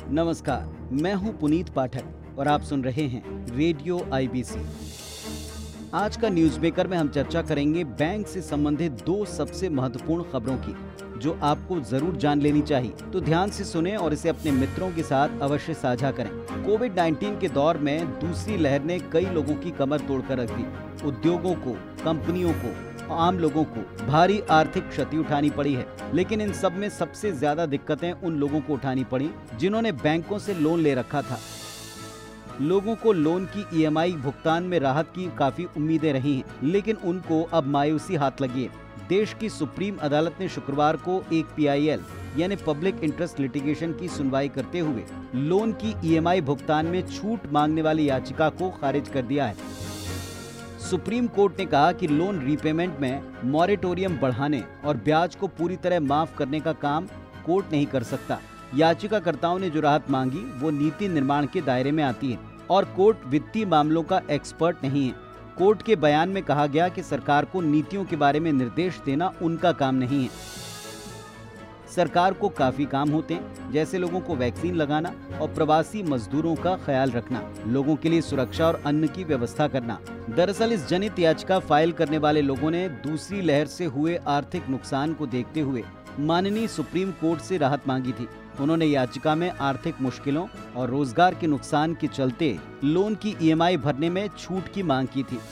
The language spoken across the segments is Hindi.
नमस्कार, मैं हूं पुनीत पाठक और आप सुन रहे हैं रेडियो आईबीसी। आज का न्यूज़ मेकर में हम चर्चा करेंगे बैंक से संबंधित दो सबसे महत्वपूर्ण खबरों की, जो आपको जरूर जान लेनी चाहिए। तो ध्यान से सुने और इसे अपने मित्रों के साथ अवश्य साझा करें। कोविड-19 के दौर में दूसरी लहर ने कई लोगों की कमर तोड़कर रख दी। उद्योगों को, कंपनियों को, आम लोगों को भारी आर्थिक क्षति उठानी पड़ी है। लेकिन इन सब में सबसे ज्यादा दिक्कतें उन लोगों को उठानी पड़ी जिन्होंने बैंकों से लोन ले रखा था। लोगों को लोन की ईएमआई भुगतान में राहत की काफी उम्मीदें रही हैं, लेकिन उनको अब मायूसी हाथ लगी है। देश की सुप्रीम अदालत ने शुक्रवार को एक पीआईएल यानी पब्लिक इंटरेस्ट लिटिगेशन की सुनवाई करते हुए लोन की ईएमआई भुगतान में छूट मांगने वाली याचिका को खारिज कर दिया है। सुप्रीम कोर्ट ने कहा कि लोन रीपेमेंट में मॉरेटोरियम बढ़ाने और ब्याज को पूरी तरह माफ करने का काम कोर्ट नहीं कर सकता। याचिकाकर्ताओं ने जो राहत मांगी वो नीति निर्माण के दायरे में आती है और कोर्ट वित्तीय मामलों का एक्सपर्ट नहीं है। कोर्ट के बयान में कहा गया कि सरकार को नीतियों के बारे में निर्देश देना उनका काम नहीं है। सरकार को काफी काम होते हैं, जैसे लोगों को वैक्सीन लगाना और प्रवासी मजदूरों का ख्याल रखना, लोगों के लिए सुरक्षा और अन्न की व्यवस्था करना। दरअसल इस जनहित याचिका फाइल करने वाले लोगों ने दूसरी लहर से हुए आर्थिक नुकसान को देखते हुए माननीय सुप्रीम कोर्ट से राहत मांगी थी। उन्होंने याचिका में आर्थिक मुश्किलों और रोजगार के नुकसान के चलते लोन की ईएमआई भरने में छूट की मांग की थी।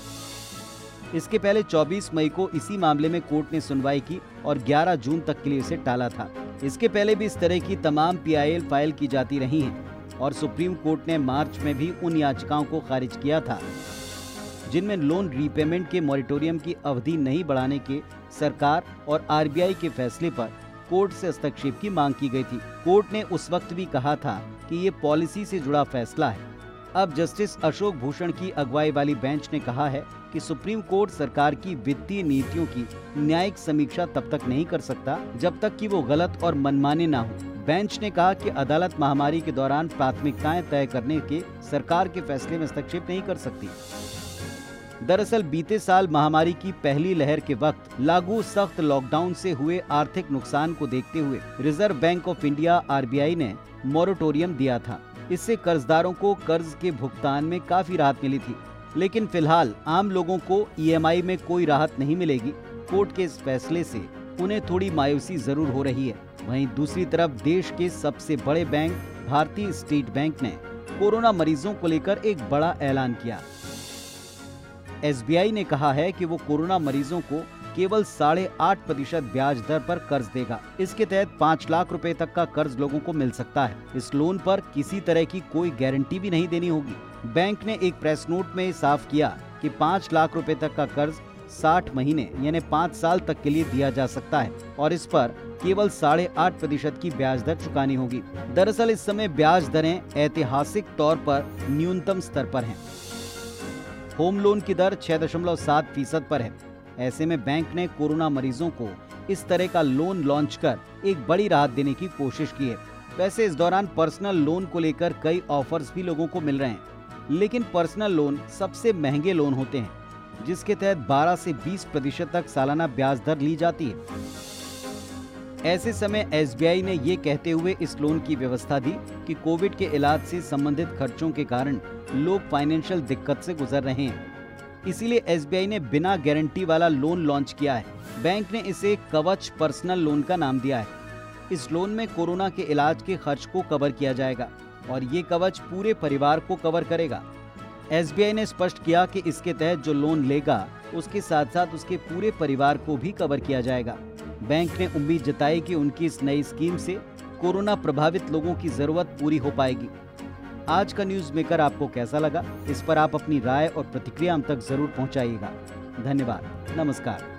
इसके पहले 24 मई को इसी मामले में कोर्ट ने सुनवाई की और 11 जून तक के लिए इसे टाला था। इसके पहले भी इस तरह की तमाम पीआईएल फाइल की जाती रही हैं और सुप्रीम कोर्ट ने मार्च में भी उन याचिकाओं को खारिज किया था जिनमें लोन रीपेमेंट के मॉरेटोरियम की अवधि नहीं बढ़ाने के सरकार और आरबीआई के फैसले पर कोर्ट से हस्तक्षेप की मांग की गई थी। कोर्ट ने उस वक्त भी कहा था कि ये पॉलिसी से जुड़ा फैसला है। अब जस्टिस अशोक भूषण की अगुवाई वाली बेंच ने कहा है कि सुप्रीम कोर्ट सरकार की वित्तीय नीतियों की न्यायिक समीक्षा तब तक नहीं कर सकता जब तक कि वो गलत और मनमाने ना हो। बेंच ने कहा कि अदालत महामारी के दौरान प्राथमिकताएं तय करने के सरकार के फैसले में हस्तक्षेप नहीं कर सकती। दरअसल बीते साल महामारी की पहली लहर के वक्त लागू सख्त लॉकडाउन से हुए आर्थिक नुकसान को देखते हुए Reserve Bank of India RBI ने मॉरेटोरियम दिया था। इससे कर्जदारों को कर्ज के भुगतान में काफी राहत मिली थी, लेकिन फिलहाल आम लोगों को ईएमआई में कोई राहत नहीं मिलेगी। कोर्ट के इस फैसले से उन्हें थोड़ी मायूसी जरूर हो रही है। वहीं दूसरी तरफ देश के सबसे बड़े बैंक भारतीय स्टेट बैंक ने कोरोना मरीजों को लेकर एक बड़ा ऐलान किया। एसबीआई ने कहा है कि वो कोरोना मरीजों को केवल 8.5% ब्याज दर पर कर्ज देगा। इसके तहत 5 लाख रुपए तक का कर्ज लोगों को मिल सकता है। इस लोन पर किसी तरह की कोई गारंटी भी नहीं देनी होगी। बैंक ने एक प्रेस नोट में साफ किया कि 5 लाख रुपए तक का कर्ज 60 महीने यानी 5 साल तक के लिए दिया जा सकता है और इस पर केवल 8.5% की ब्याज दर चुकानी होगी। दरअसल इस समय ब्याज दरें ऐतिहासिक तौर पर न्यूनतम स्तर पर हैं। होम लोन की दर 6.7% पर है। ऐसे में बैंक ने कोरोना मरीजों को इस तरह का लोन लॉन्च कर एक बड़ी राहत देने की कोशिश की है। वैसे इस दौरान पर्सनल लोन को लेकर कई ऑफर्स भी लोगों को मिल रहे हैं, लेकिन पर्सनल लोन सबसे महंगे लोन होते हैं, जिसके तहत 12 से 20% तक सालाना ब्याज दर ली जाती है। ऐसे समय एसबीआई ने ये कहते हुए इस लोन की व्यवस्था दी कि कोविड के इलाज से संबंधित खर्चों के कारण लोग फाइनेंशियल दिक्कत से गुजर रहे हैं। इसीलिए एसबीआई ने बिना गारंटी वाला लोन लॉन्च किया है। बैंक ने इसे कवच पर्सनल लोन का नाम दिया है। इस लोन में कोरोना के इलाज के खर्च को कवर किया जाएगा और ये कवच पूरे परिवार को कवर करेगा। एसबीआई ने स्पष्ट किया कि इसके तहत जो लोन लेगा उसके साथ साथ उसके पूरे परिवार को भी कवर किया जाएगा। बैंक ने उम्मीद जताई कि उनकी इस नई स्कीम से कोरोना प्रभावित लोगों की जरूरत पूरी हो पाएगी। आज का न्यूज़ मेकर आपको कैसा लगा, इस पर आप अपनी राय और प्रतिक्रिया हम तक जरूर पहुंचाइएगा। धन्यवाद। नमस्कार।